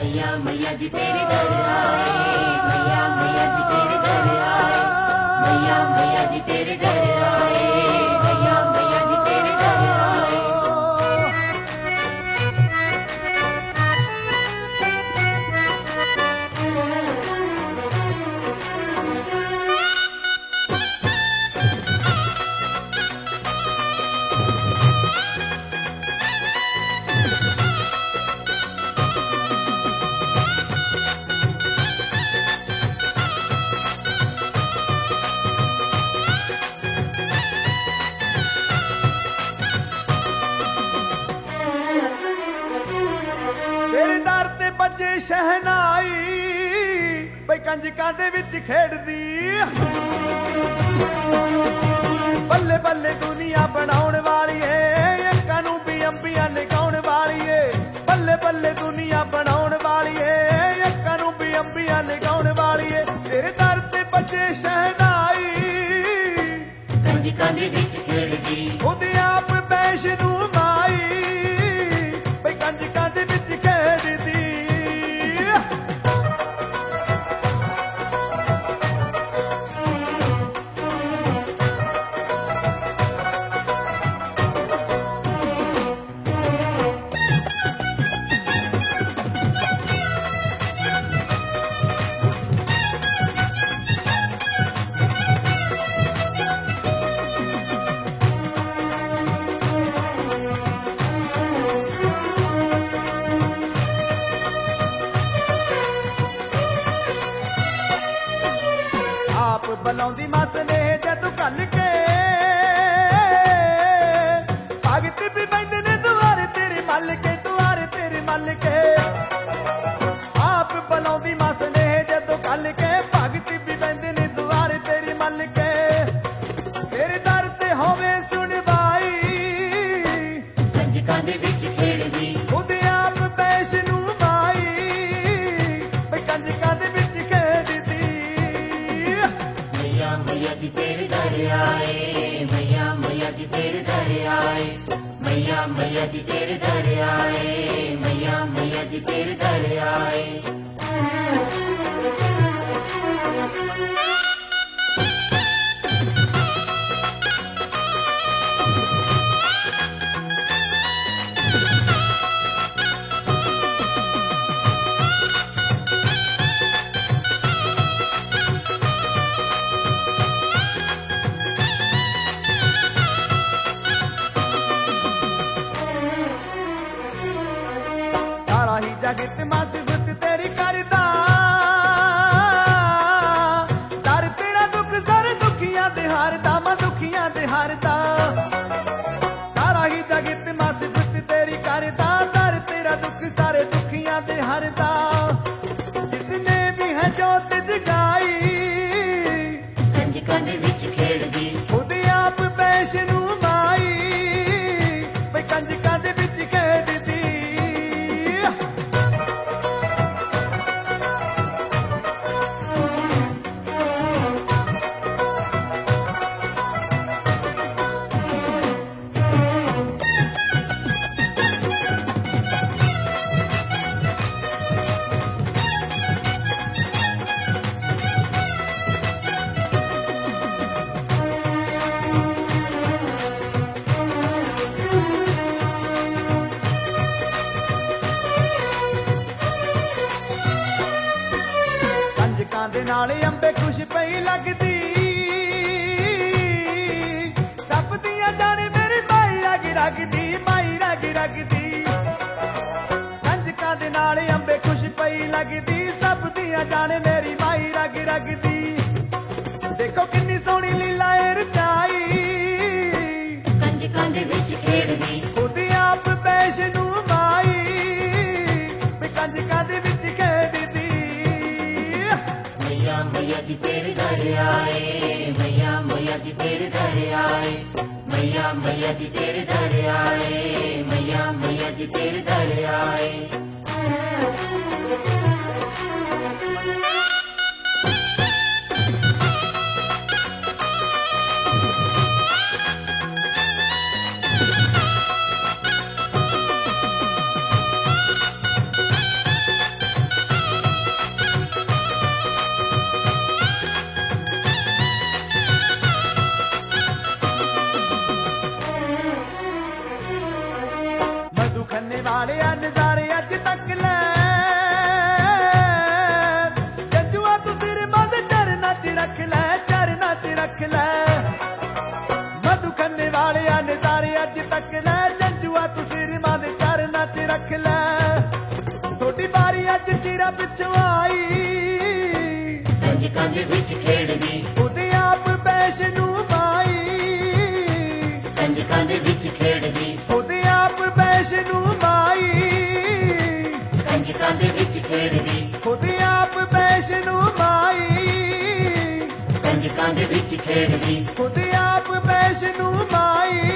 मैया मैया जी तेरे दर आए, मैया मैया जी तेरे दर आए, मैया मैया जी तेरे दर आए, मैया मैया जी तेरे दर आए। तेरे दर ते बजे शहनाई बई कंजकां दे विच खेड़दी, बल्ले बल्ले दुनिया बनाउण वालीए, अक्कां नूं भी अंबियां नगाउण वालीए, बल्ले बल्ले दुनिया बनाउण वालीए, अक्कां नूं भी अंबियां नगाउण वालीए। तेरे दर ते बजे शहनाई कंजकां दे विच खेड़दी, खुद आप वैष्णो माई बई कंजकां दे विच खेड़दी। आप बलाउंदी मां स्नेह जदू कल के, भगत भी बैंदे ने दुआरे तेरे मल के, दुआरे तेरे मल के। आप बलाउंदी मां स्नेह जदू कल के, भगत भी बैंदे ने दुआरे तेरे मल के। तेरे दर ते होवे सुनवाई कंजकां दे विच खेड़दी, खुद आप वैष्णो माई बई कंजकां दे विच खेड़दी। मैया मैया जी तेरे दर आए, मैया मैया जी तेरे दर आए, मैया मैया जी तेरे दर आए, मैया मैया जी तेरे दर आए। सारा ही जगत मजबूत तेरी करदा, दर तेरा दुख सारे दुखियां दे हारदा, मैं दुखियां दे हारदा। सारा ही जगत मजबूत तेरी करदा, दर तेरा दुख सारे दुखियां दे हारदा। जिसने भी है जोत जगाई कंजकां दे विच खेड़दी, खुद आप वैष्णो माई बई कंजकां दे विच खेड़दी। कंजकां दे नाल अंबे खुश पई लगदी, सब दियां जाने मेरी माई रग रगदी, माई रग रगदी। कंजकां दे नाल अंबे खुश पई लगदी, सब दियां जाने मेरी माई रग रगदी। देखो किन्नी सोहनी लीला ए रचाई कंजकां दे विच खेड़दी, खुद आप वैष्णो माई बई कंजकां दे विच खेड़दी। मैया मैया जी तेरे दर आए, मैया मैया जी तेरे दर आए, मैया मैया जी तेरे दर आए, मैया मैया जी तेरे दर आए। ਮਧੂ ਖੰਨੇ ਵਾਲਿਆ ਨਜ਼ਾਰੇ ਅੱਜ ਤੱਕ ਲੈ ਜੱਜੂਆ ਤੂੰ ਸਿਰ ਬੰਦ ਚਰਨਾਂ 'ਚ ਰੱਖ ਲੈ ਚਰਨਾਂ 'ਚ ਰੱਖ ਲੈ ਮਧੂ ਖੰਨੇ ਵਾਲਿਆ ਨਜ਼ਾਰੇ ਅੱਜ ਤੱਕ ਲੈ ਜੱਜੂਆ ਤੂੰ ਸਿਰ ਬੰਦ ਚਰਨਾਂ 'ਚ ਰੱਖ ਲੈ ਤੁਹਾਡੀ ਵਾਰੀ ਅੱਜ ਚਿਰਾਂ ਪਿੱਛੋਂ ਆਈ ਕੰਜਕਾਂ ਦੇ ਵਿੱਚ ਖੇਡਦੀ ਉਹਦੇ ਆਪ ਪੈਸ਼ ਨੂੰ ਮਾਈ ਕੰਜਕਾਂ ਦੇ ਵਿੱਚ ਖੇਡਦੀ ਉਹਦੇ ਆਪ ਪੈਸ਼ ਨੂੰ ਮਾਈ ਕੰਜਕਾਂ ਦੇ ਵਿੱਚ ਖੇਡਦੀ ਉਹਦੇ ਆਪ ਪੈਸ਼ ਨੂੰ ਮਾਈ ਕੰਜਕਾਂ ਦੇ ਵਿੱਚ ਖੇਡਦੀ ਉਹਦੇ ਆਪ ਪੈਸ਼ ਨੂੰ ਮਾਈ